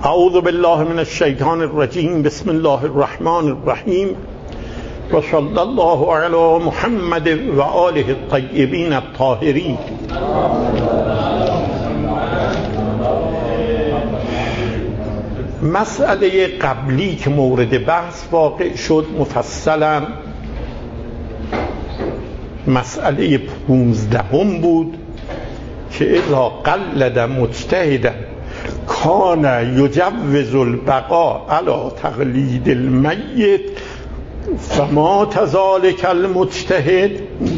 اعوذ بالله من الشیطان الرجیم. بسم الله الرحمن الرحیم و صلی الله علی محمد و آله الطیبین الطاهرین. مسئله قبلی که مورد بحث واقع شد مفصلا مسئله 15 بود که اذا قلد مجتهدا کان یجوز البقاء علی تقلید المیت فما ذلک المجتهد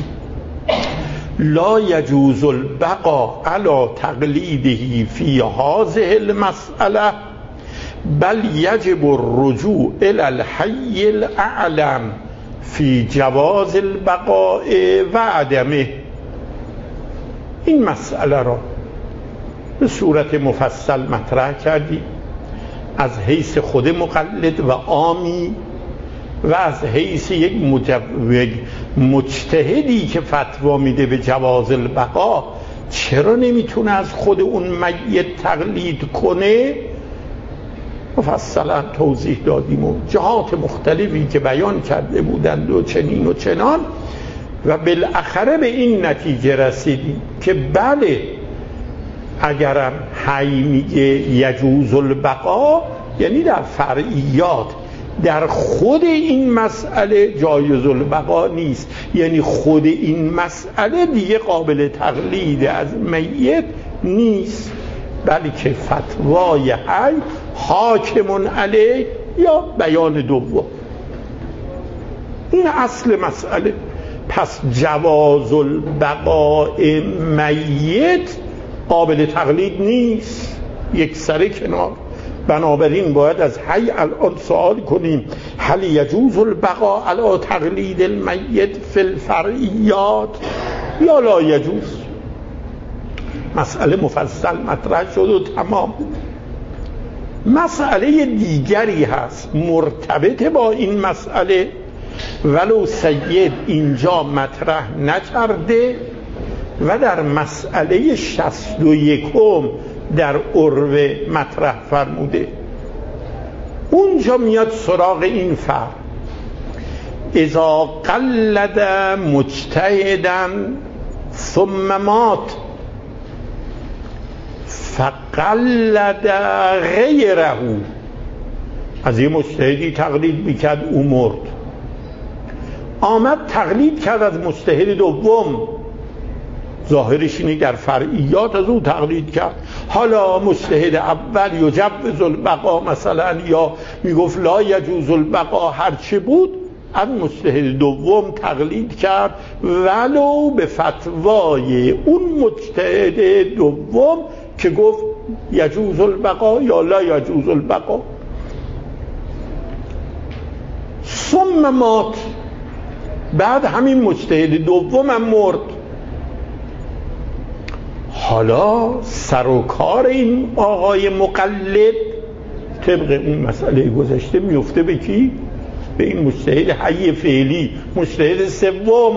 لا یجوز البقاء علی تقلیده فی هذه المسأله بل یجب الرجوع الی الحی الاعلم فی جواز البقاء و عدمه. این مسئله را به صورت مفصل مطرح کردیم از حیث خود مقلد و عامی و از حیث یک مجتهدی که فتوا میده به جواز البقاء چرا نمیتونه از خود اون میت تقلید کنه. مفصلا توضیح دادیم و جهات مختلفی که بیان کرده بودند و چنین و چنان و بالاخره به این نتیجه رسیدیم که بله اگرم حی میگه یجوز البقا یعنی در فرعیات در خود این مسئله جایز البقا نیست، یعنی خود این مسئله دیگه قابل تقلید از میت نیست بلکه فتوای حی حاکم علیه یا بیان دوم. این اصل مسئله. پس جواز البقاء میت قابل تقلید نیست، یک سر کنار. بنابراین باید از حی الان سوال کنیم هل یجوز البقاء علی تقلید المیت فی الفرعیات یا لا یجوز. مسئله مفصل مطرح شد و تمام. مسئله دیگری هست مرتبط با این مسئله ولو سید اینجا مطرح نکرده و در مسئله 61 در عروه مطرح فرموده. اونجا میاد سراغ این فرق اذا قلد مجتهدا ثم مات فقلد غیره. از یه مجتهدی تقلید میکرد او مرد، آمد تقلید کرد از مجتهد دوم، ظاهرش اینه در فرعیات از او تقلید کرد. حالا مجتهد اول یجوز البقا مثلا یا میگفت لا یجوز البقا هرچه بود، از مجتهد دوم تقلید کرد ولو به فتوای اون مجتهد دوم که گفت یجوز البقا یا لا یجوز البقا. ثم مات، بعد همین مجتهد دوم هم مرد. حالا سر و کار این آقای مقلد طبق اون مسئله گذشته میفته به کی؟ به این مجتهد حی فعلی، مجتهد سوم.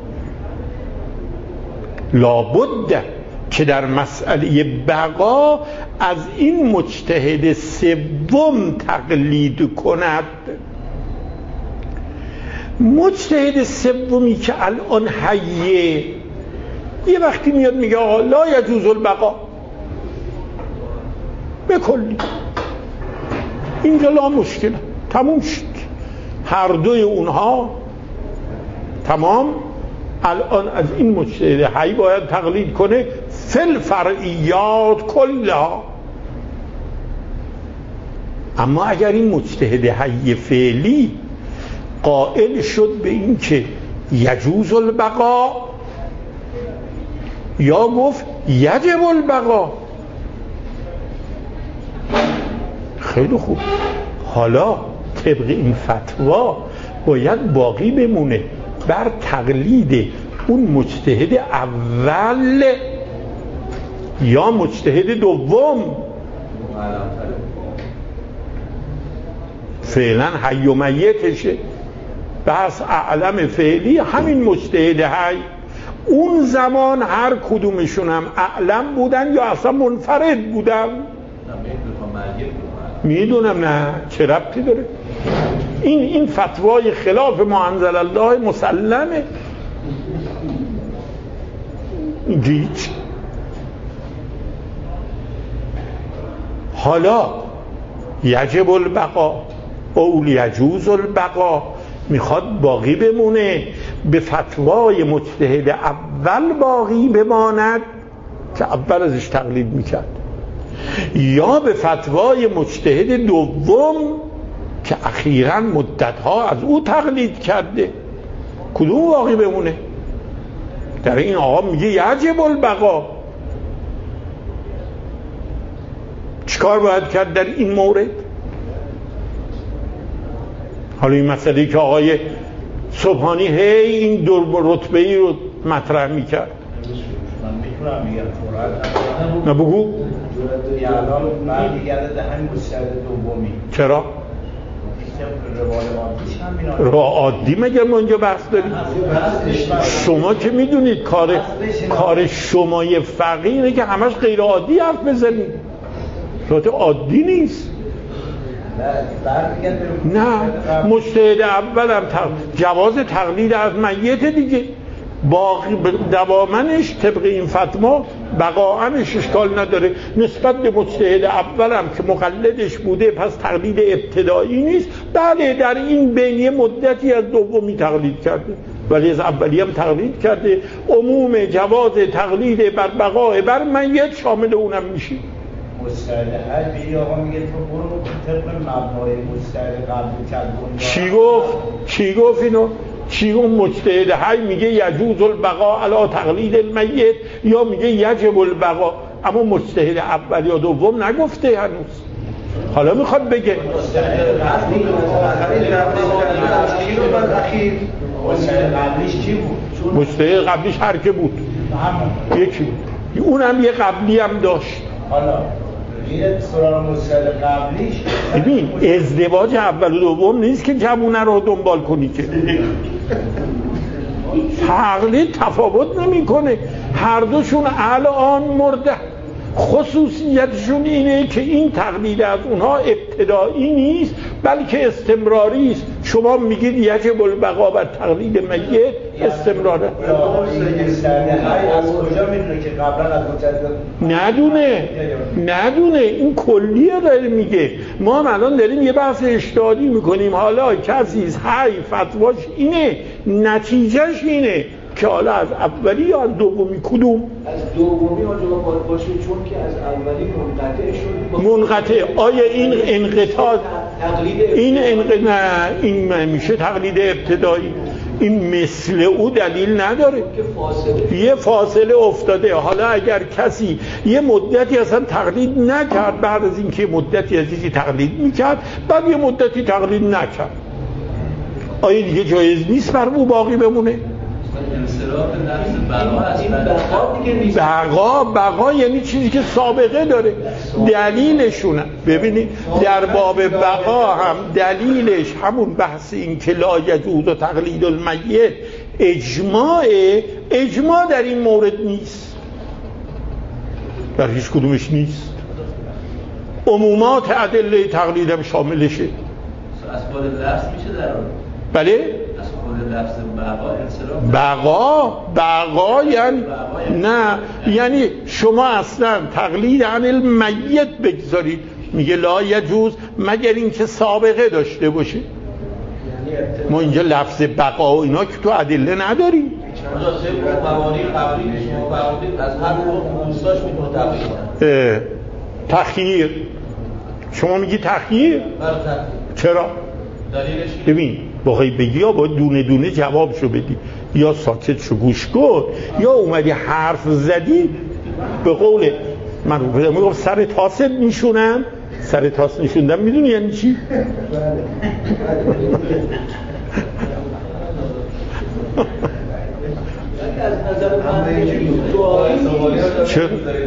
لابد که در مسئله بقا از این مجتهد سوم تقلید کند. مجتهد سومی که الان حیه یه وقتی میاد میگه آقا لا یجوز البقا بکلی، اینجا لا مشکل، تموم شد، هر دوی اونها تمام. الان از این مجتهد حی باید تقلید کنه فی الفرعیات کلها. اما اگر این مجتهد حی فعلی قائل شد به این که یجوز البقا یا گفت یجب البقا، خیلی خوب، حالا طبق این فتوا باید باقی بمونه بر تقلید اون مجتهد اول یا مجتهد دوم. فعلا حی و میتشه، بس اعلم فعلی همین مجتهد حی. اون زمان هر کدومشون هم اعلم بودن یا اصلا منفرد بودن. میدونم نه چه ربطی داره. این فتوای خلاف ما انزل الله مسلمه. گیج. حالا یجب البقا اول یجوز البقا، میخواد باقی بمونه، به فتوای مجتهد اول باقی بماند که اول ازش تقلید میکرد، یا به فتوای مجتهد دوم که اخیراً مدتها از او تقلید کرده؟ کدوم باقی بمونه؟ در این آقا میگه یجب البقا. چیکار باید کرد در این مورد؟ حالا این مسئله که آقای سبحانی هی این دو رتبه ای رو مطرح میکرد، من میتونم میگم نه بگو. الان برمیگرده به همین مستند دومی. چرا؟ را عادی مگر ما اینجا بحث داریم؟ شما که میدونید کار شمای فقیره که همش غیر عادی حرف بزنید، صورت عادی نیست. نه مجتهد اولم جواز تقلید از میت دیگه، باقی دوامنش طبق این فتوا بقاعنش اشکال نداره. نسبت به مجتهد اولم که مقلدش بوده پس تقلید ابتدایی نیست. بله در این بین مدتی از دومی تقلید کرده ولی از اولی هم تقلید کرده. عموم جواز تقلید بر بقاء بر میت شامل اونم میشه. مستند حی بیدی آقا میگه تو برو طبق مبنای مستند قبول کرد. چی گفت اینو؟ چی گفت؟ مجتهد حی میگه یجوز البقاء علی تقلید المیت یا میگه یجب البقاء، اما مجتهد اول یا دوم نگفته هنوز. حالا میخواد بگه مجتهد قبلیش هر که بود یکی بود، اونم یه قبلی هم داشت. حالا یه سران مستند قبلیش ببین ازدواج اول و دوم نیست که جوونه رو دنبال کنی که تقلید تفاوت نمیکنه، هر دوشون الان مرده. خصوصیتشون اینه که این تقلید از اونها ابتدایی نیست بلکه استمراری است. شما میگید یجب البقا بر تقلید میت استمراره. از کجا میدونه که قبلا از ندونه این کلیه داره میگه. ما هم الان داریم یه بحث اجتهادی میکنیم، حالا کسی هی فتواش اینه نتیجهش اینه که حالا از اولی یا از دومی کدوم؟ از دومی آجا باشه چون که از اولی منقطع شد. آیا این انقطاع این میشه تقلید ابتدایی؟ این مثل او دلیل نداره که یه فاصله افتاده. حالا اگر کسی یه مدتی اصلا تقلید نکرد، بعد از اینکه مدتی از چیزی تقلید میکرد بعد یه مدتی تقلید نکرد، آیا دیگه جایز نیست بر او باقی بمونه؟ بقا یعنی چیزی که سابقه داره. دلیلشونه ببینید در باب بقا هم دلیلش همون بحث این که لا یجوز و تقلید المیت اجماع در این مورد نیست، در هیچ کدومش نیست. عمومات ادله تقلیدم شاملشه. اسباب لفظ میشه در اون. بله بقا یعنی نه، یعنی شما اصلا تقلید عن المیت بگذارید، میگه لا یجوز مگر اینکه سابقه داشته باشه. ما اینجا لفظ بقا و اینا که تو ادله نداریم. تخییر شما میگی تخییر؟ چرا؟ ببین باقی بگی یا باید دونه دونه جوابشو بدی، یا ساکت شو گوش کن، یا اومدی حرف زدی به قول من میگم سر تاسد میشونم. سر تاس نشوندم میدونی یعنی چی؟ چرا؟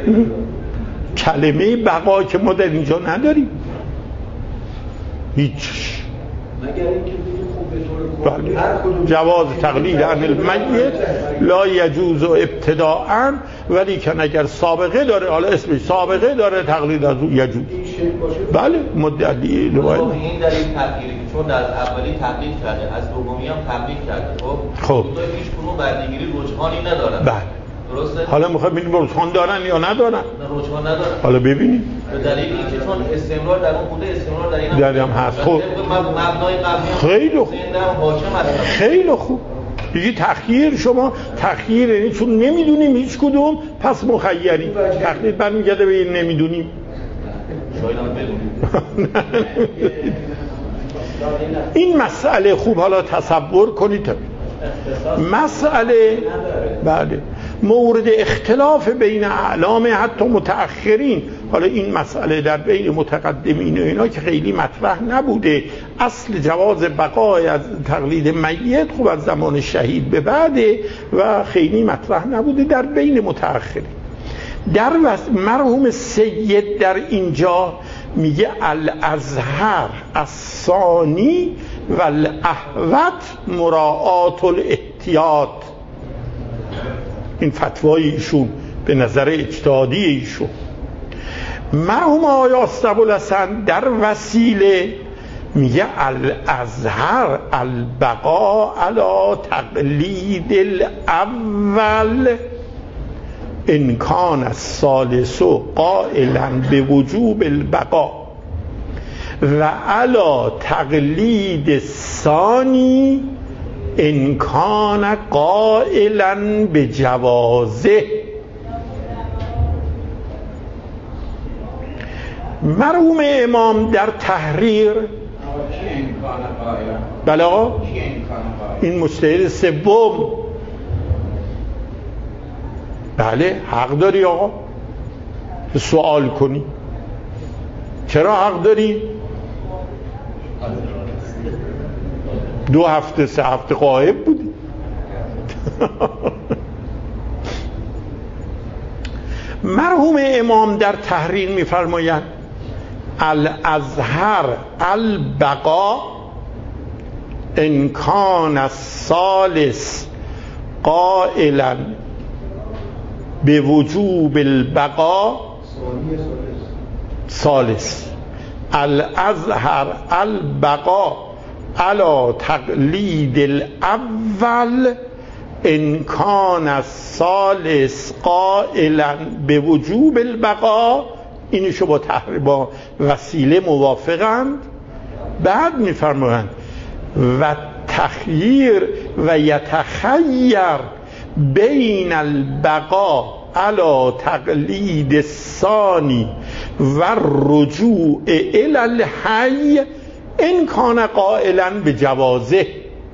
کلمه بقا که ما در اینجا نداریم هیچ. مگر اینکه بگیم خب به طور جواز تقلید عن المیت لا یجوز ابتداءً، ولی که اگر سابقه داره، حالا اسمش سابقه داره، تقلید از او یجوز. شکل باشه. بله مدعی روایت. این در این تغییری که چون در اولی تبلیغ کرده، از دومی هم تبلیغ کرده، خب تو هیچ کدوم بردگیری رجحانی ندارن. بله. درسته؟ حالا میخواد ببینیم رجحان دارن یا ندارن؟ نه رجحان ندارن. حالا ببینیم. به دلیل اینکه چون استمرار در اون بوده، استمرار در این هم هست. خب مبنای قبلی خیلی خوب. خیلی خوب. دیگه تخییر، شما تخییر یعنی چون نمیدونیم هیچ کدوم پس مخیریم. تخییر برمیگرده به این نمیدونیم. شاید هم بدونیم. این مسئله خوب حالا تصور کنید. مسئله بله مورد اختلاف بین اعلام حتی متأخرین. حالا این مسئله در بین متقدمین و اینا که خیلی مطرح نبوده، اصل جواز بقای از تقلید میت خب از زمان شهید به بعده و خیلی مطرح نبوده در بین متأخرین. در مرحوم سید در اینجا میگه الازهر الثانی و الاحوط مراعات الاحتیاط. این فتوای ایشون به نظر اجتهادی ایشون. مرحوم آقای ابوالحسن در وسیله میگه الازهر البقاء علی تقلید الاول ان کان الثالث قائلا بوجوب البقاء و علی تقلید الثانی ان کان قائلا بجوازه. مرحوم امام در تحریر بله آقا این مجتهد سوم بله حق داری آقا سوال کنی. چرا حق داری؟ 2 هفته 3 هفته غایب بودی. مرحوم امام در تحریر میفرمایند الازهر البقاء ان کان الثالث قائلا بوجوب البقاء ثالث الازهر البقاء علی تقلید الاول ان کان الثالث قائلا بوجوب البقاء. اینشو با وسیله موافقند. بعد میفرمایند و تخییر و یتخیر بین البقاء علی تقلید الثانی و رجوع الی الحی ان کان قائلا به جوازه.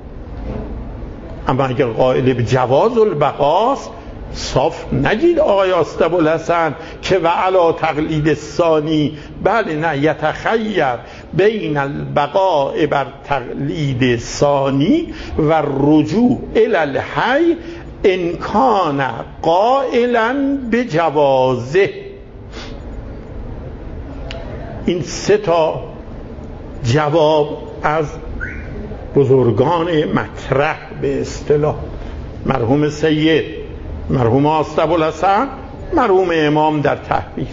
اما اگر قائل به جواز البقاست صاف نگید آقای ابوالحسن که و علی تقلید الثانی. بله نه یتخیر بین البقاء بر تقلید الثانی و رجوع الی الحی ان کان قائلا به جوازه. این 3 جواب از بزرگان مطرح به اصطلاح مرحوم سید، مرحوم ابوالحسن، مرحوم امام در تحریر.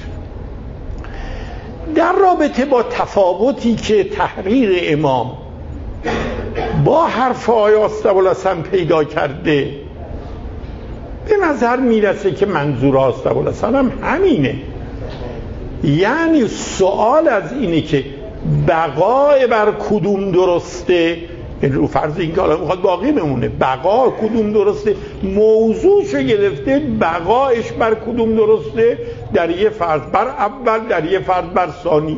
در رابطه با تفاوتی که تحریر امام با حرف آقای ابوالحسن پیدا کرده به نظر میرسه که منظور ابوالحسن هم همینه. یعنی سوال از اینه که بقای بر کدوم درسته، رو فرض این که حالا میخواد باقی بمونه، بقا کدوم درسته، موضوعشو گرفته بقایش بر کدوم درسته، در یه فرض بر اول، در یه فرض بر ثانی.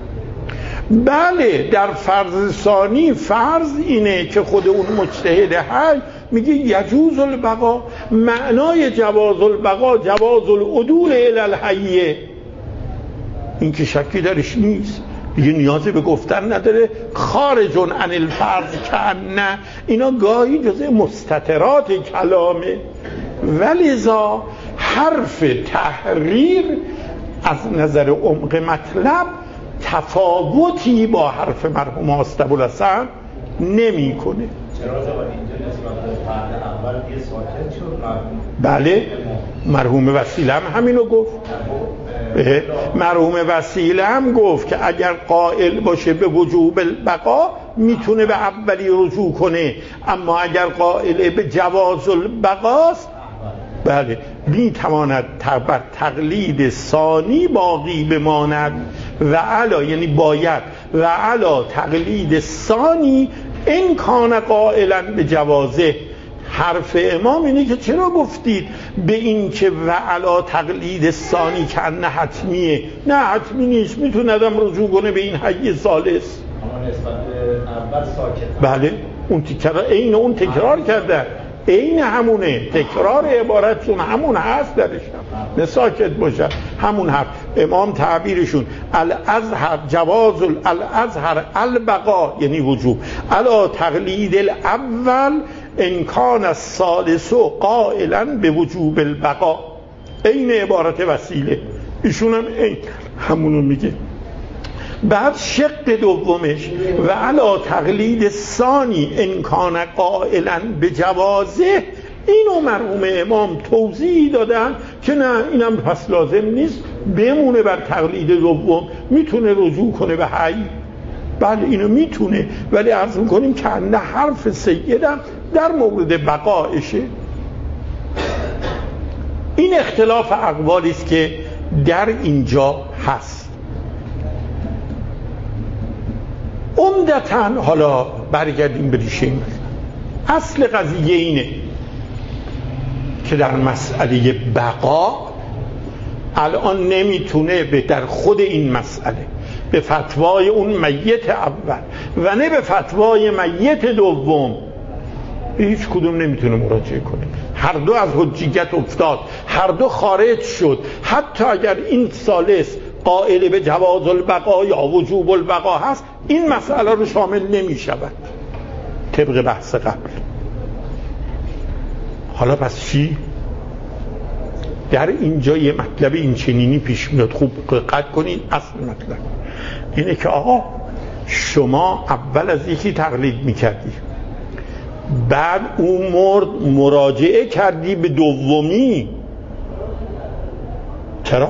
بله در فرض ثانی فرض اینه که خود اون مجتهد حی میگه یجوز البقا، معنای جواز البقا جواز العدول الی الحی. این که شکی درش نیست، دیگه نیازی به گفتن نداره. خارج عن الفرض کأنه، اینا گاهی جزء مستترات کلامه. ولذا حرف تحریر از نظر عمق مطلب تفاوتی با حرف مرحوم ابوالحسن نمی کنه. چرا زبان اینجا نسبت به فرد اول یه ساکت شد؟ بله مرحوم وسیله هم همینو گفت. مرحوم وسیله هم گفت که اگر قائل باشه به وجوب البقا میتونه به اولی رجوع کنه، اما اگر قائل به جواز البقاست بله میتواند بر تقلید ثانی باقی بماند و علا، یعنی باید و علا تقلید ثانی این کان قائلا به جوازه. حرف امام اینه که چرا گفتید به این که و علا تقلید ثانی که نه حتمیه؟ نه حتمی نیست، میتونه آدم رجوع کنه به این حی ثالث. اما نسبت اول ساکت. بله اون تکرار عین اون تکرار کرده، عین همونه، تکرار عبارتشون همون هست درش، نه ساکت باشه همون حرف. امام تعبیرشون الازهر جواز الازهر البقا یعنی وجوب علا تقلید الاول ان کان الثالث قائلا به وجوب البقا، عین عبارت وسیله، ایشون هم عین همونو میگه. بعد شق دومش و علا تقلید ثانی ان کان قائلا به جوازه، اینو مرحوم امام توضیح دادن که نه اینم پس لازم نیست بمونه بر تقلید دوم، میتونه رجوع کنه به حی. بله اینو میتونه، ولی عرض میکنیم که نه حرف سیدم در مورد بقایشه. این اختلاف اقوالی است که در اینجا هست. عمدتاً حالا برگردیم به ریشه این اصل قضیه اینه که در مسئله بقا الان نمیتونه در خود این مسئله به فتوای اون میت اول و نه به فتوای میت دوم هیچ کدوم نمیتونه مراجعه کنه. هر دو از حجیت افتاد، هر دو خارج شد. حتی اگر این ثالث قائل به جواز البقا یا وجوب البقا هست، این مسئله رو شامل نمی شود طبق بحث قبل. حالا پس چی؟ در اینجا یه مطلب این چنینی پیش میاد، خوب دقت کنید. اصل مطلب اینه که آقا شما اول از یکی تقلید میکردی، بعد اون مرد مراجعه کردی به دومی، چرا؟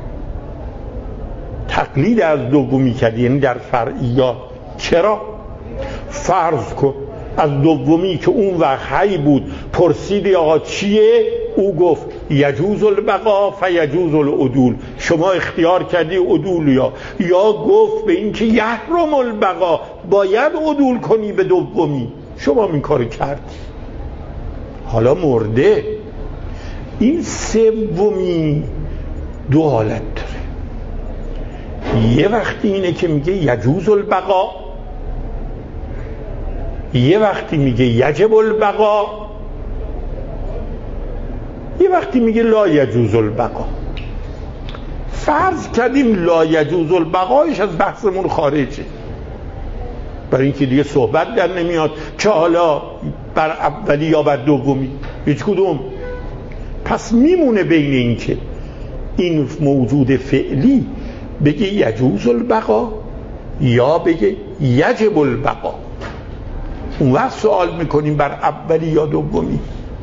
تقلید از دومی کردی، یعنی در فرعیات. چرا؟ فرض کن از دومی که اون وقت حی بود پرسیدی آقا چیه؟ او گفت یجوز البقا فیجوز العدول، شما اختیار کردی عدول، یا گفت به این که یحرم البقا باید عدول کنی به دومی، شما این کار کردی. حالا مرده. این سومی دو حالت داره. یه وقتی اینه که میگه یجوز البقا، یه وقتی میگه یجب البقا، یه وقتی میگه لا یجوز البقا. فرض کردیم لا یجوز البقایش از بحثمون خارجه، برای اینکه دیگه صحبت در نمیاد که حالا بر اولی یا بر دومی، هیچ کدوم. پس میمونه بین این که این موجود فعلی بگه یجوز البقا یا بگه یجب البقا. اون وقت سوال میکنیم بر اولی یا دومی.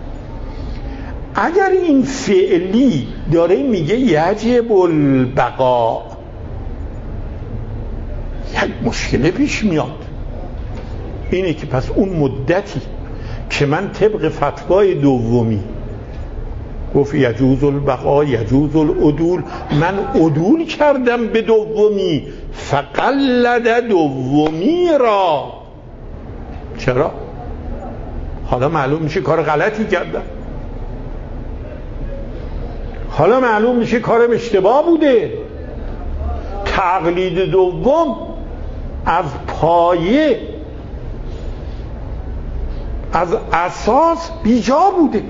اگر این فعلی داره میگه یجب البقا، یک مشکل پیش میاد. اینه که پس اون مدتی که من طبق فتوای دومی گفت یجوز البقا یجوز العدول، من عدول کردم به دومی، فقلد دومی را. چرا؟ حالا معلوم میشه کار غلطی کردم، حالا معلوم میشه کارم اشتباه بوده. تقلید دوم از پایه، از اساس بیجا بوده.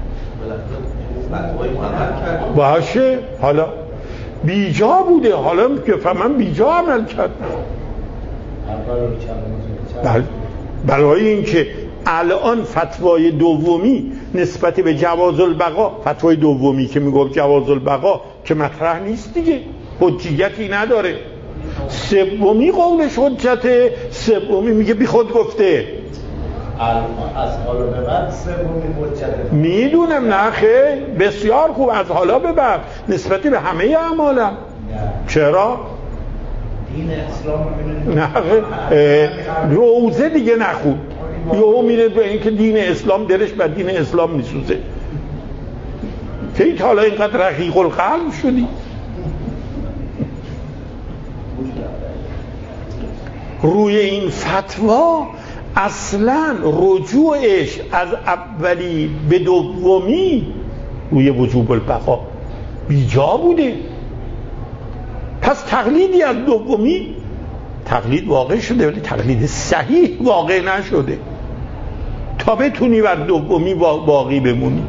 باشه حالا بیجا بوده، حالا که من بیجا عمل کردم. برای اینکه الان فتوای دومی نسبت به جواز البقا، فتوای دومی که میگفت جواز البقا که مطرح نیست دیگه، حجیتی نداره. سومی قولش حجته، سومی میگه بی خود گفته. از حالا به بعد سومین حجت میدونم نه خیر بسیار خوب از حالا به بعد نسبت به همه اعمالم. چرا؟ دین اسلام نه روزه دیگه نخون یهو میره به اینکه دین اسلام دلش بر دین اسلام میسوزه. که حالا اینقدر رقیق القلب شدی. روی این فتوا اصلا رجوعش از اولی به دومی روی وجوب البقا بیجا بوده. پس تقلیدی از دومی تقلید واقع شده ولی تقلید صحیح واقع نشده تا بتونی بر دومی باقی بمونی.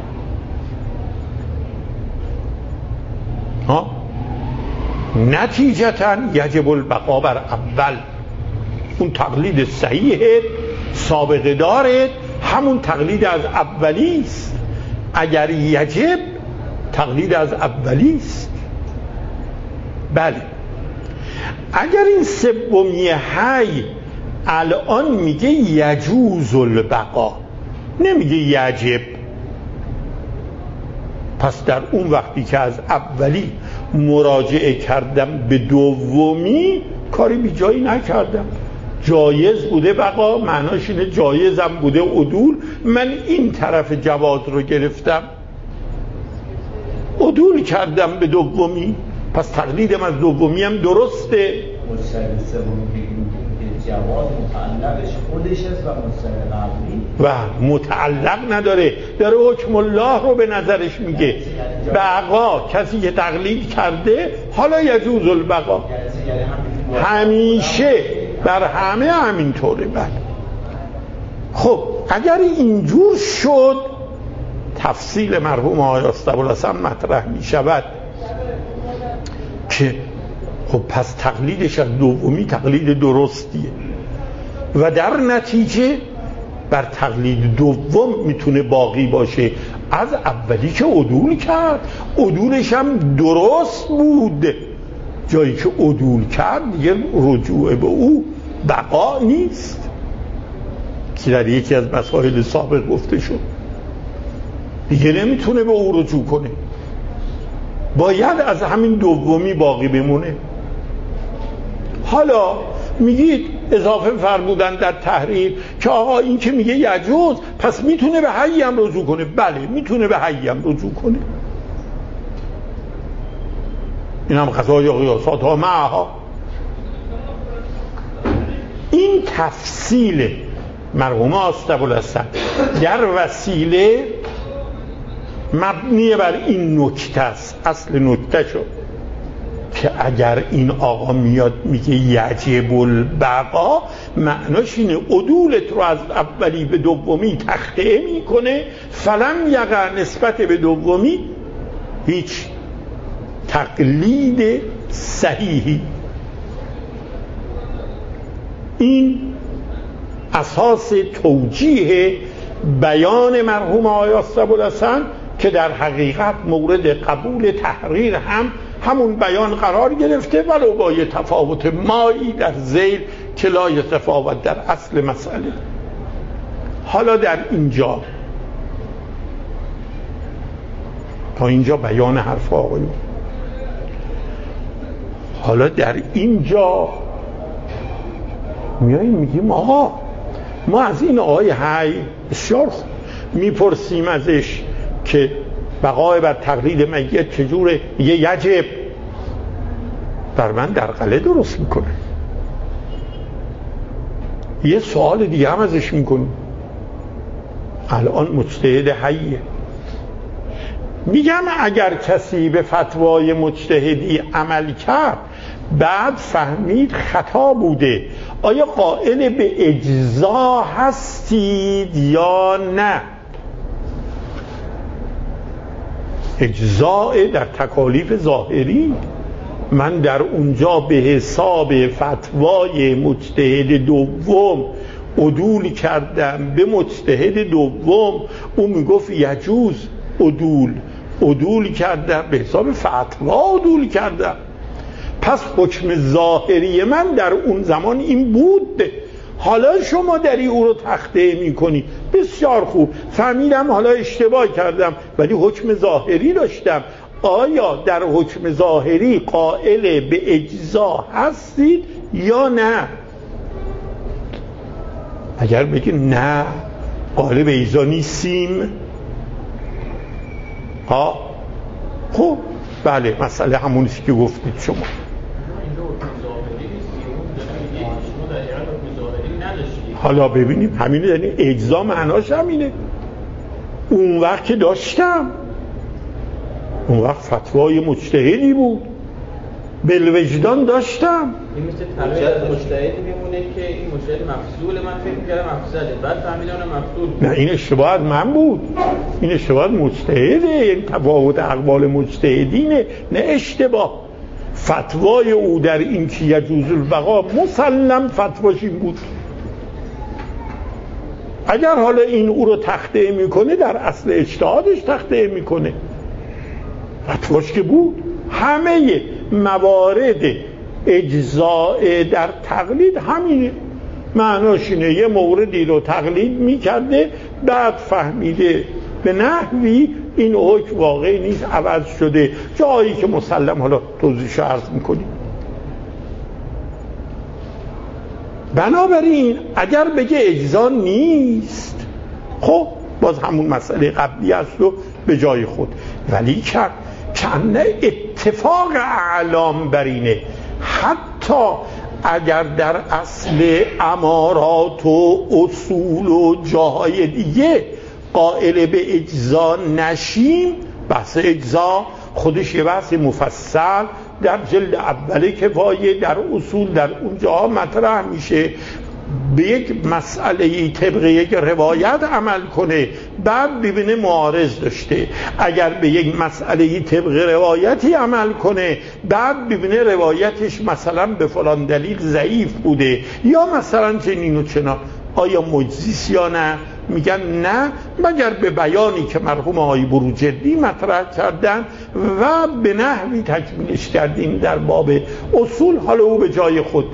نتیجتاً یجب البقا بر اول. اون تقلید صحیحه سابقه داره همون تقلید از اولیست. اگر یجب تقلید از اولیست. بله اگر این سومی حی الان میگه یجوز البقا نمیگه یجب، پس در اون وقتی که از اولی مراجعه کردم به دومی کاری بی جایی نکردم. جایز بوده بقا معناش اینه جایزم بوده عدول. من این طرف جواز رو گرفتم عدول کردم به دومی پس تقلیدم از دومی هم درسته. مستند سومی بگیم که جواز متعلقش خودش است و مستند قبلی و متعلق نداره داره حکم الله رو به نظرش میگه. بقا کسی که تقلید کرده حالا یجوز البقا همیشه بر همه همینطوره. بله خب اگر اینجور شد تفصیل مرحوم آقای اسطبلسم مطرح میشود که خب پس تقلیدش از دومی تقلید درستیه و در نتیجه بر تقلید دوم میتونه باقی باشه. از اولی که عدول کرد عدولش هم درست بود. جایی که عدول کرد دیگه رجوع به او بقا نیست که در یکی از مسائل سابق گفته شد. دیگه نمیتونه به او رجوع کنه باید از همین دومی باقی بمونه. حالا میگید اضافه فرمودن در تحریر که آقا این که میگه یجوز پس میتونه به حی هم رجوع کنه. بله میتونه به حی هم رجوع کنه. این هم قضای قیاسات ها معها. این تفصیل مرحوم اسطبلسم در وسیله مبنی بر این نکته است. اصل نکته شد که اگر این آقا میاد میگه یجب البقا معناش اینه عدولت رو از اولی به دومی تخطئه میکنه فلم یقع نسبت به دومی هیچ تقلید صحیحی. این اساس توجیه بیان مرحوم آقای اسطبلسم که در حقیقت مورد قبول تحریر هم همون بیان قرار گرفته ولو با یه تفاوت مایی در ذیل که لا یتفاوت در اصل مسئله. حالا در اینجا تا اینجا بیان حرف آقایون. حالا در اینجا میاییم میگیم آقا ما از این آقای حی بسیار خوب میپرسیم ازش که بقای بر تقلید میت چجوره؟ یه یجب بر من در قله درست میکنه. یه سوال دیگه هم ازش میکنیم الان مجتهد حیه میگم اگر کسی به فتوای مجتهدی عمل کرد بعد فهمید خطا بوده آیا قائل به اجزا هستید یا نه؟ اجزاء در تکالیف ظاهری من در اونجا به حساب فتوای مجتهد دوم عدول کردم به مجتهد دوم اون میگفت یجوز عدول کردم به حساب فتوا عدول کردم. پس حکم ظاهری من در اون زمان این بود. حالا شما داری او رو تخطئه میکنی. بسیار خوب، فهمیدم حالا اشتباه کردم ولی حکم ظاهری داشتم. آیا در حکم ظاهری قائل به اجزا هستید یا نه؟ اگر بگی نه قائل به اجزا نیستیم، خب بله، مسئله همونیست که گفتید شما. حالا ببینیم، همینه، یعنی اجزا معناش همینه. اون وقت که داشتم، اون وقت فتوای مجتهدی بود، بالوجدان داشتم. این مثل ترجیح مجتهدی میمونه که این مجتهد مفضول، من فکر می‌کردم افضله، بعد فهمیدم اون مفضول. نه، این اشتباه من بود، این اشتباه مجتهده، یعنی تفاوت اقوال مجتهدینه، نه اشتباه. فتوای او در این که یجوز البقا مسلم فتواش این بود. اگر حالا این او رو تخطئه میکنه، در اصل اجتهادش تخطئه میکنه، فتواش که بود. همه موارد اجزاء در تقلید همینه، معناش اینه یه موردی رو تقلید میکرده، بعد فهمیده به نحوی این حکم واقعی نیست، عوض شده، جایی که مسلم، حالا توضیحش عرض میکنیم. بنابراین اگر بگه اجزا نیست، خب باز همون مسئله قبلی است و به جای خود. ولی کنه اتفاق اعلام بر اینه، حتی اگر در اصل امارات و اصول و جاهای دیگه قائل به اجزا نشیم، بحث اجزا خودش یه بحث مفصل در جلد اوله کفایه، در اصول در اونجا مطرح میشه. به یک مسئله طبق یک روایت عمل کنه، بعد ببینه معارض داشته. اگر به یک مسئله طبق روایتی عمل کنه، بعد ببینه روایتش مثلا به فلان دلیل ضعیف بوده یا مثلا چنین و چنان، آیا مجزیست یا نه؟ میگن نه، مگر به بیانی که مرحوم آقای بروجردی مطرح کردن و به نحوی تکمیلش کردیم در باب اصول، حالا او به جای خود.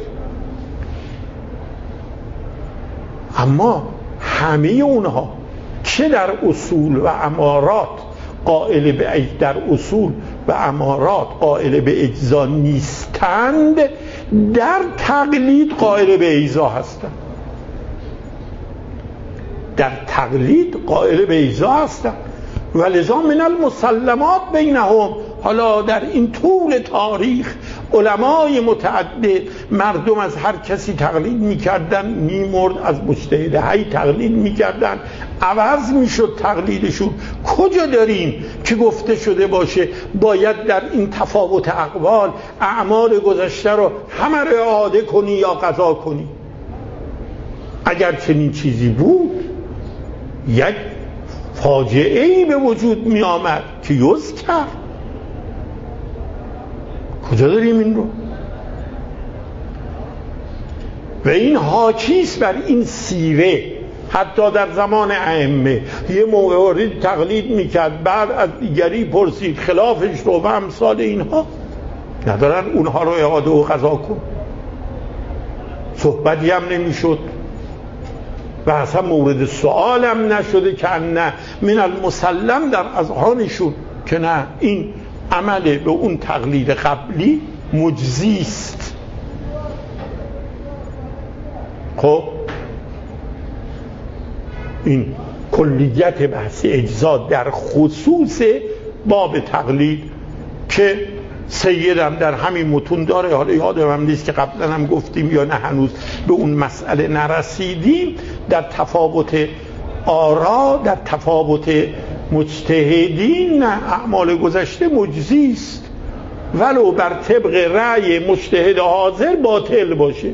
اما همه اونها چه در اصول و امارات قائل به در اصول و امارات قائل به اجزا نیستند، در تقلید قائل به اجزا هستند. در تقلید قائل به اجزا هستند و لذا من المسلمات بینهم. حالا در این طول تاریخ علمای متعدد، مردم از هر کسی تقلید میکردن، میمرد، از مجتهد حی تقلید میکردن، عوض میشد تقلیدشون. کجا داریم که گفته شده باشه باید در این تفاوت اقوال اعمال گذشته رو همه رو اعاده کنی یا قضا کنی؟ اگر چنین چیزی بود، یک فاجعه‌ای به وجود می آمد که یوز کرد. کجا داریم این رو؟ و این حاکیست بر این سیره. حتی در زمان ائمه یه موردی تقلید میکرد، بعد از دیگری پرسید خلافش رو و امثال اینها، ندارن اونها رو اعاده و قضا کن، صحبتی هم نمیشد و اصلا مورد سوال هم نشده که نه من المسلم در اذهانشون که نه، این عمل به اون تقلید قبلی مجزیست. خب این کلیت بحث اجزا در خصوص باب تقلید که سیدم در همین متون داره. حالا یادم هم نیست که قبلا هم گفتیم یا نه هنوز به اون مسئله نرسیدیم. در تفاوت آرا، در تفاوت مجتهدین، نه، اعمال گذشته مجزیست ولو بر طبق رأی مجتهد حاضر باطل باشه.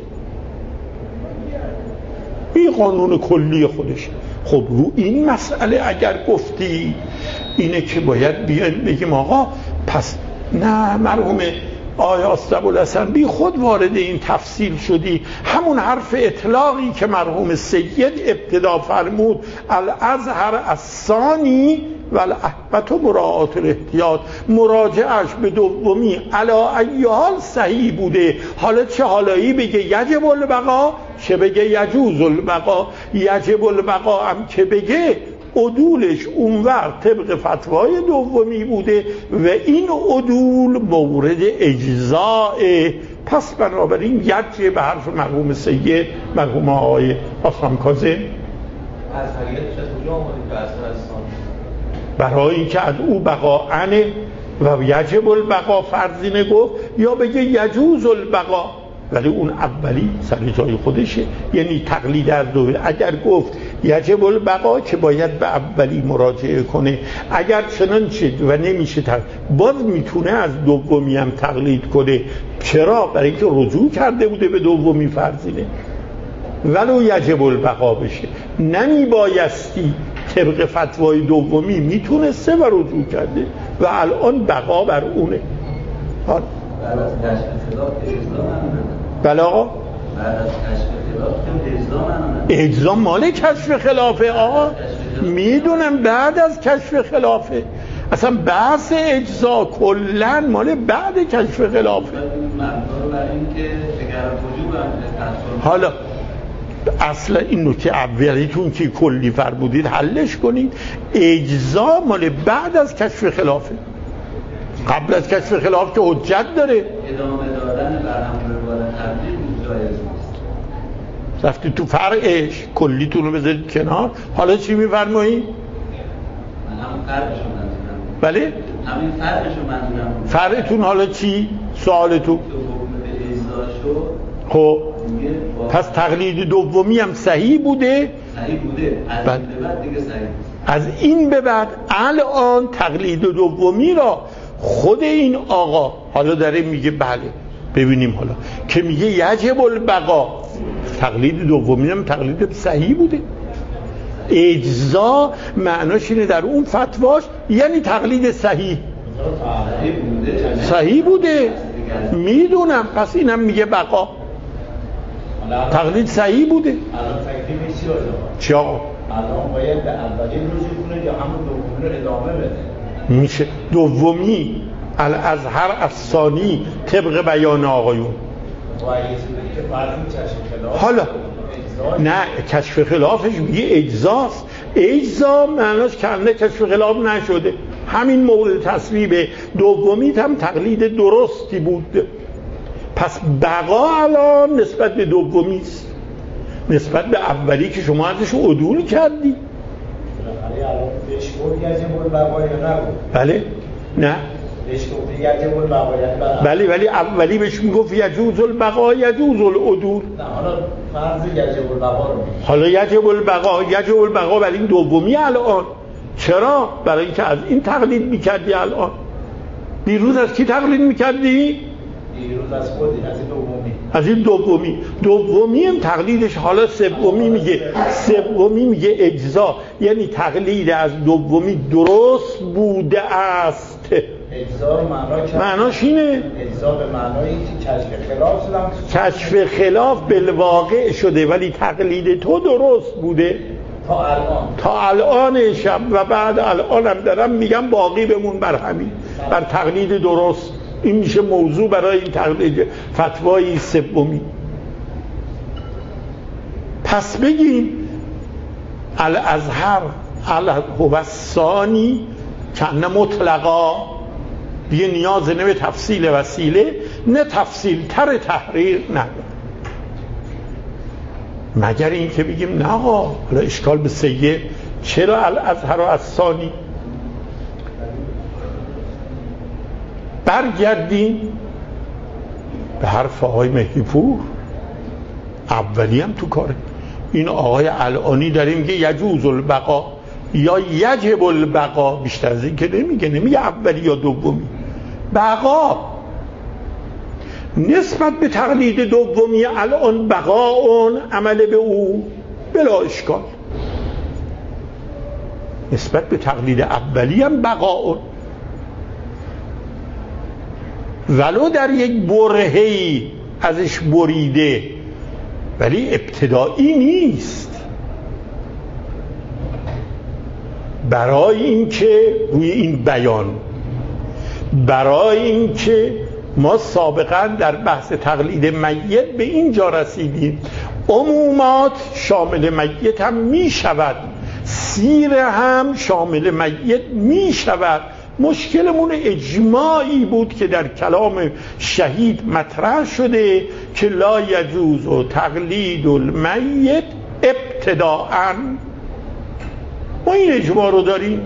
این قانون کلی خودشه. خب رو این مسئله اگر گفتی اینه که باید بیایم بگیم آقا پس نه، مرحوم آقای آستب‌الحسن بی خود وارد این تفصیل شدی. همون حرف اطلاقی که مرحوم سید ابتدا فرمود الازهر الثانی والعهبت و مراعات الاحتیاط، مراجعش به دومی علا ای حال صحیح بوده. حالا چه حالایی بگه یجب البقا، چه بگه یجوز البقا. یجب البقا هم که بگه عدولش اون وقت طبق فتوای دومی بوده و این عدول مورد اجزاء. پس بنابراین یجه به حرف مرحوم سید مرحوم آقای آسان کاظم. از حقیقتش از کجا آمده که اصلا از برای اینکه از او بقاعنه و یجب البقا فرضینه گفت، یا بگه یجوز البقا، ولی اون اولی سر جای خودشه، یعنی تقلید از دومی. اگر گفت یجب البقا که باید به اولی مراجعه کنه، اگر چنانچه و نمیشه باز میتونه از دومی هم تقلید کنه. چرا؟ برای اینکه رجوع کرده بوده به دومی فرضینه، ولو یجب البقا بشه. نمی بایستی طبق فتوای دومی میتونسته و رجوع کرده و الان بقا بر اونه. بعد از کشف خلاف اجزا بله آقا، بعد از کشف خلاف اجزا مال کشف خلافه آقا، میدونم بعد از کشف خلافه، اصلا بحث اجزا کلن مال بعد کشف خلافه. حالا اصلا این نکته اولیتون که کلی فرمودید حلش کنید. اجزا مال بعد از کشف خلافه، قبل از کشف خلاف که حجت داره. ادامه دادن بر امر روال تبدیل جایز نیست. رفتی تو فرعش، کلیتون رو بذارید کنار. حالا چی میفرمایید؟ من همون فرعشو منظورم. بله؟ همین فرعشو منظورم. فرعتون حالا چی؟ سوالتون؟ خب پس تقلید دومی هم صحیح بوده؟ صحیح بوده. از این به بعد دیگه صحیح نیست. از این به بعد الان تقلید دومی را خود این آقا حالا داره میگه بله. ببینیم حالا که میگه یجب البقا، تقلید دومی هم تقلید صحیح بوده. اجزا معناش اینه در اون فتواش یعنی تقلید صحیح صحیح بوده. میدونم، پس اینم میگه بقا، تقلید صحیح بوده. الان تکلیفش چی آقا؟ چی آقا؟ الان باید به اولی رجوع کنه یا همون دومی رو ادامه بده؟ میشه دومی الازهر الثانی طبق بیان آقایون. حالا نه کشف خلافش میگه اجزاست. اجزا معناش کنده کشف خلاف نشده. همین مورد تصویب دومی هم تقلید درستی بود. پس بقا الان نسبت به دومی است، نسبت به اولی که شما ازش عدول کردی. بله نه بله، ولی اولی بهش میگفت یجوز البقا یجوز العدول. حالا فرض یجب البقا رو حالا یجب البقا ولی این دومی الان. چرا؟ برای اینکه از این تقلید میکردی. الان دیروز از کی تقلید میکردی؟ دیروز از خودی، از این دومی هم تقلیدش. حالا سومی میگه اجزا، یعنی تقلید از دومی درست بوده است. اجزا رو معناش اینه، اجزا به معنای که کشف خلاف بالواقع شده ولی تقلید تو درست بوده تا الان شب و بعد الان هم دارم میگم باقی بمون بر همین، بر تقلید درست. این میشه موضوع برای این تقلید فتوای سومی. پس بگیم الازهر هو الثانی کنه مطلقا، دیگه نیاز نه به تفصیل وسیله نه تفصیل تر تحریر نداره، مگر این که بگیم نه آقا حالا اشکال به سید چرا الازهر الثانی. برگردیم به حرف آقای مهدی پور. اولی هم تو کاره این آقای الانی داره میگه یجوز البقا یا یجب البقا، بیشتر از این که نمیگه اولی یا دومی. بقا نسبت به تقلید دومی الان بقا اون عمل به او بلا اشکال، نسبت به تقلید اولی هم بقا اون ولو در یک برهه‌ای ازش بریده ولی ابتدایی نیست. برای اینکه روی این بیان، برای اینکه ما سابقا در بحث تقلید میت به اینجا رسیدیم عمومات شامل میت هم می شود، سیر هم شامل میت می شود. مشکلمون اجماعی بود که در کلام شهید مطرح شده که لا یجوز تقلید المیت ابتداءً. ما این اجماع رو داریم.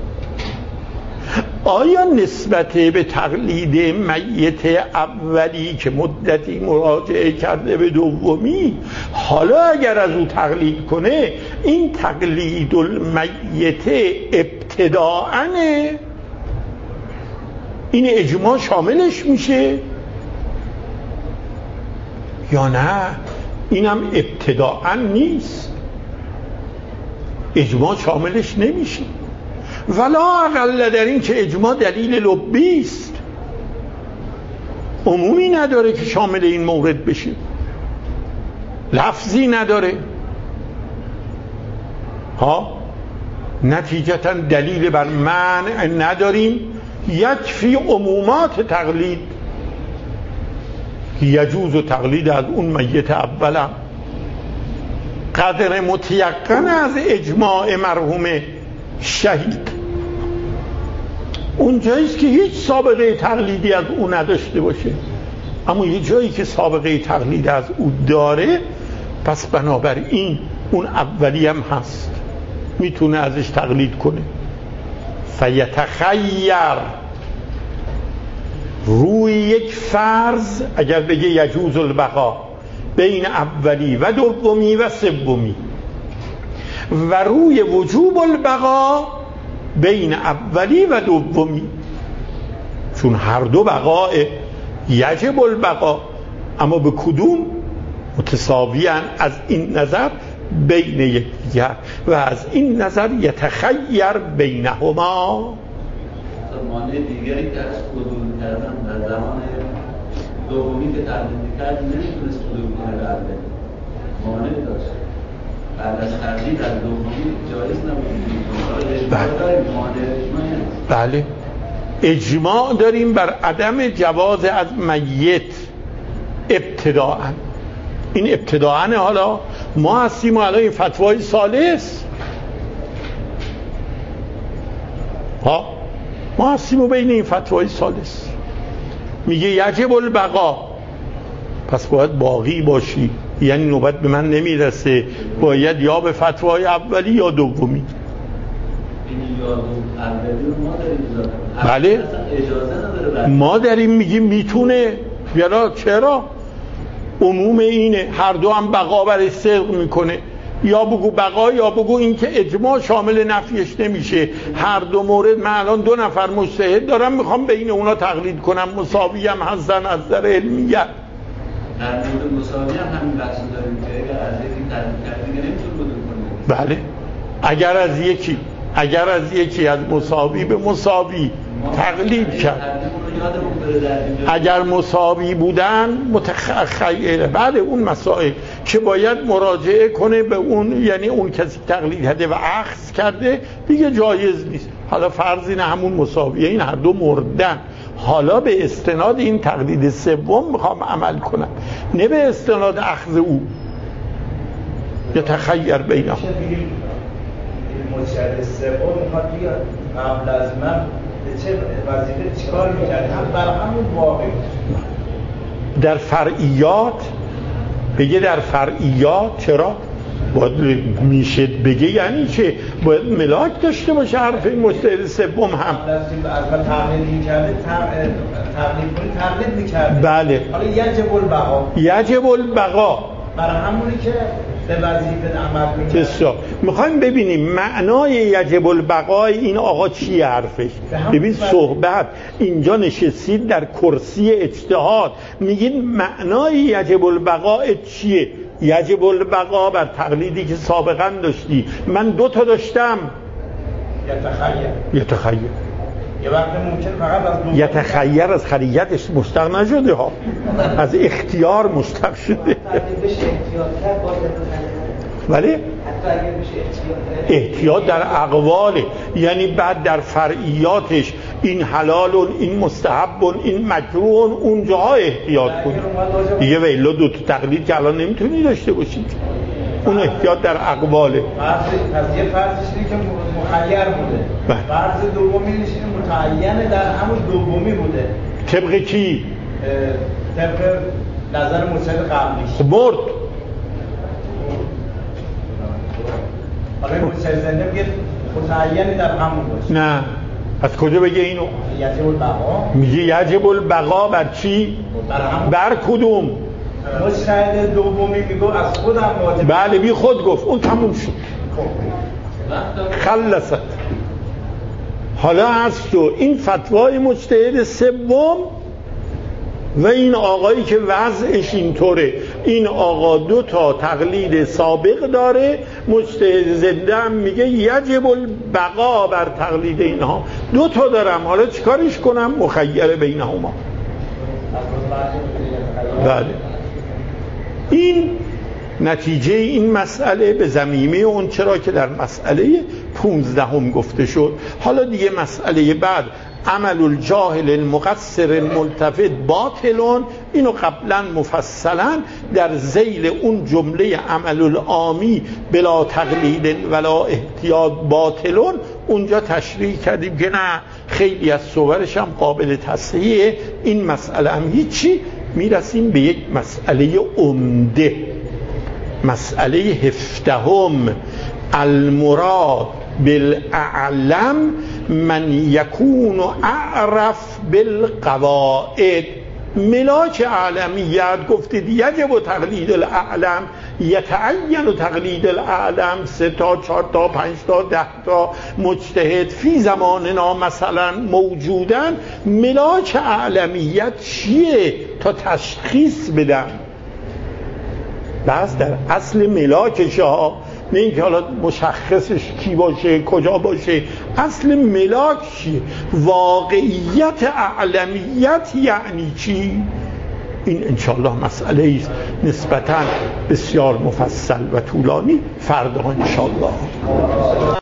آیا نسبت به تقلید میت اولی که مدتی مراجعه کرده به دومی، حالا اگر از او تقلید کنه این تقلید المیت ابتداءً این اجماع شاملش میشه یا نه اینم ابتداءً نیست، اجماع شاملش نمیشه؟ ولا اقل در این که اجماع دلیل لبی است، عمومی نداره که شامل این مورد بشه، لفظی نداره. نتیجتا دلیل بر منع نداریم، یکفی عمومات تقلید. یجوز و تقلید از اون میت اولا قدر متیقن از اجماع مرحوم شهید اون جاییست که هیچ سابقه تقلیدی از او نداشته باشه، اما یه جایی که سابقه تقلید از او داره پس بنابراین اون اولی هم هست، میتونه ازش تقلید کنه. فیتخیر روی یک فرض اگر بگه یجوز البقا بین اولی و دومی و سومی و روی وجوب البقا بین اولی و دومی، چون هر دو بقاء یجب البقا، اما به کدوم متساویان از این نظر بین یکدیگر و از این نظر یتخیر بینهما. مانع دیگری که از قدوم کردن در زمان دومی که تقلید کرد نمیتونست قدوم کنه به اولی، مانع داشت. بعد از تقلید از دومی جایز نبود. بله اجماع داریم بر عدم جواز از میت ابتداءً. این ابتداءً حالا ما هستیم و الان این فتوای ثالث ما هستیم و بین این فتوای ثالث میگه یجب البقا، پس باید باقی باشی، یعنی نوبت به من نمیرسه، باید یا به فتوای اولی یا دومی. بله ما داریم میگیم میتونه، یالا چرا؟ عموم اینه هر دو هم بقا برای صدق میکنه، یا بگو بقا یا بگو این که اجماع شامل نفیش نمیشه. هر دو مورد من الان 2 نفر مجتهد دارم میخوام بین اونا تقلید کنم، مساوی هم هستن از نظر علمیت. در مورد مساوی هم همین بحث داریم که اگر از یکی تقلید کرد دیگه نمیتونه بدون کنه. بله اگر از یکی از مساوی به مساوی تقلید کرد، اگر مساوی بودن متخیله، بعد اون مسائل که باید مراجعه کنه به اون، یعنی اون کسی تقلید هده و اخذ کرده دیگه جایز نیست. حالا فرض اینه همون مساویه، این هر دو مردن، حالا به استناد این تقلید سوم میخوام عمل کنم، نه به استناد اخذ او. یتخیر بینهم. مجتهد سوم میخواد بیاد قبل از من چه وظیفه چیکار میکرد، هم برای همون واقع در فرعیات بگه، در فرعیات چرا باید میشه بگه، یعنی چه؟ باید ملاک داشته باشه حرف این مجتهد سوم هم. از من تقلید میکرده تقلید میکرده. بله حالا یجب البقا، یجب البقا برای همونی که به وظیفه عمل میکنه. میخوایم ببینیم معنای یجب البقا این آقا چیه حرفش. ببین صحبت اینجا نشستید در کرسی اجتهاد، میگین معنای یجب البقا چیه؟ یجب البقا بر تقلیدی که سابقا داشتی، من 2 تا داشتم. یتخیر یه وقت ممکن فقط از یتخیر از خریتش مشتق نشده ها، از اختیار مشتق شده. بشه اختیار کرد باید ولی احتیاط در اقواله، یعنی بعد در فرعیاتش این حلال، این مستحب، این مکروه، اونجاها احتیاط کنید دیگه. ویلا دو تا تقلید که الان نمیتونی داشته باشید، اون احتیاط در اقواله. یه فرضش اینه که مخیر بوده، فرض دومی اینه متعین در همون دومی بوده. طبق کی؟ طبق نظر مجتهد قبلی. خب مرد. حالا مجتهد زنده میگه متعین در همون باشه. نه، از کجا بگه اینو؟ یجب البقا. میگه یجب البقا بر چی؟ بر کدوم؟ مجتهد دومی میگه از خودم واجب. بله بی خود گفت، اون تموم شد. خلصت. حالا از تو این فتوای مجتهد سوم و این آقایی که وضعش اینطوره، این آقا دو تا تقلید سابق داره، مجتهد زنده هم میگه یجب البقا بر تقلید اینها. دو تا دارم، حالا چیکارش کنم؟ مخیر بینهما. بله. این نتیجه این مسئله به ضمیمه اون چرا که در مسئله 15 گفته شد. حالا دیگه مسئله بعد عمل الجاهل المقصر الملتفت باطلون، اینو قبلا مفصلا در ذیل اون جمله عمل العامی بلا تقلید ولا احتیاط باطلون اونجا تشریح کردیم که نه، خیلی از صورش هم قابل تصحیحه. این مسئله هم هیچی. میرسیم به یک مسئله عمده، مسئله 17 المراد بالاعلم من یکون اعرف بالقواعد. ملاک اعلمیت گفتید یجب تقلید الاعلم، یتعین تقلید الاعلم 3 تا 4 تا 5 تا 10 تا مجتهد فی زماننا مثلا موجودن. ملاک اعلمیت چیه تا تشخیص بدم؟ بس در اصل ملاکش ها، نه اینکه حالا مشخصش کی باشه کجا باشه، اصل ملاک چیه؟ واقعیت اعلمیت یعنی چی؟ این انشاءالله مسئله است نسبتاً بسیار مفصل و طولانی، فردا انشاءالله.